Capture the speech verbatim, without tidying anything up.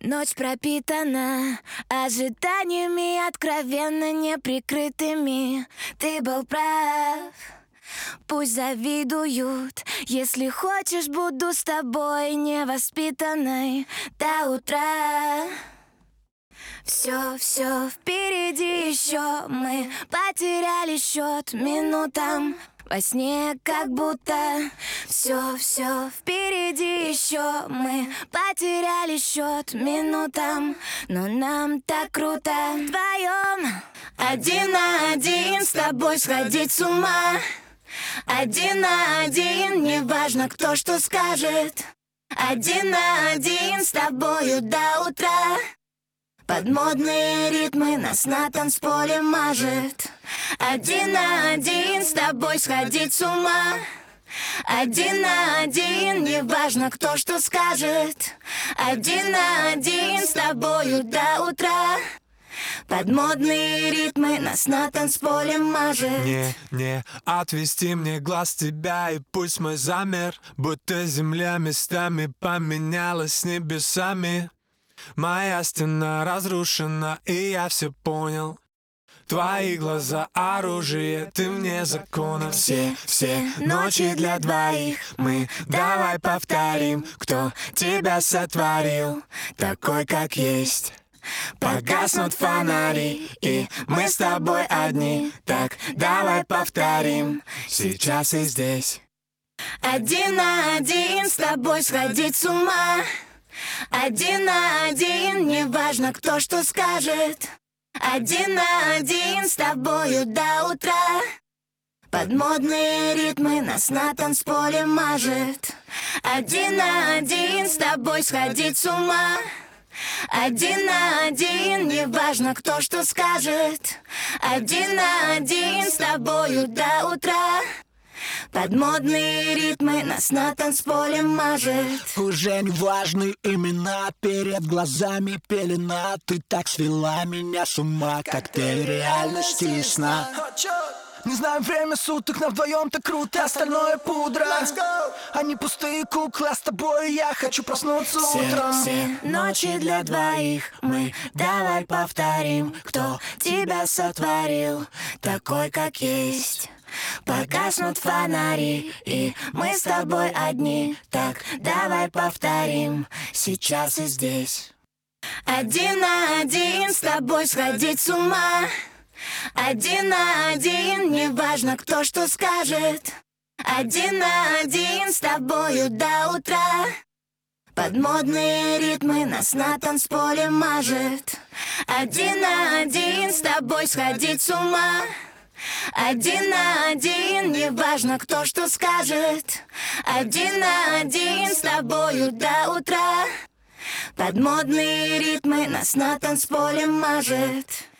Ночь пропитана ожиданиями, откровенно неприкрытыми. Ты был прав, пусть завидуют. Если хочешь, буду с тобой невоспитанной до утра. Все, все впереди еще. Мы потеряли счет минутам во сне, как будто все, все впереди еще. Мы потеряли счет минутам, но нам так круто вдвоем. Один на один с тобой сходить с ума. Один на один, неважно, кто что скажет. Один на один с тобою до утра. Под модные ритмы нас на танцполе мажет. Один на один с тобой сходить с ума. Один на один, неважно, кто что скажет. Один на один с тобою до утра. Под модные ритмы нас на танцполе мажет. Не, не отвести мне глаз тебя, и пусть мой замер, будто земля местами поменялась с небесами. Моя стена разрушена, и я все понял. Твои глаза оружие, ты мне законом. Все, все ночи для двоих мы давай повторим, кто тебя сотворил, такой как есть. Погаснут фонари, и мы с тобой одни. Так давай повторим сейчас и здесь. Один на один с тобой сходить с ума. Один на один, неважно, кто что скажет. Один на один с тобою до утра. Под модные ритмы нас на танцполе мажет. Один на один с тобой сходить с ума. Один на один, неважно, кто что скажет. Один на один с тобою до утра. Под модные ритмы нас на танцполе мажет. Уже не важны имена, перед глазами пелена. Ты так свела меня с ума, коктейль реальности и сна. Не знаю время суток, но вдвоем так круто, остальное пудра. Они пустые куклы, а с тобой я хочу проснуться утром. Все ночи для двоих мы давай повторим, кто тебя сотворил, такой как есть. Погаснут фонари, и мы с тобой одни. Так давай повторим сейчас и здесь. Один на один с тобой сходить с ума. Один на один, неважно, кто что скажет. Один на один с тобою до утра. Под модные ритмы нас на танцполе мажет. Один на один с тобой сходить с ума. Один на один, неважно, кто что скажет. Один на один с тобою до утра. Под модные ритмы нас на танцполе мажет.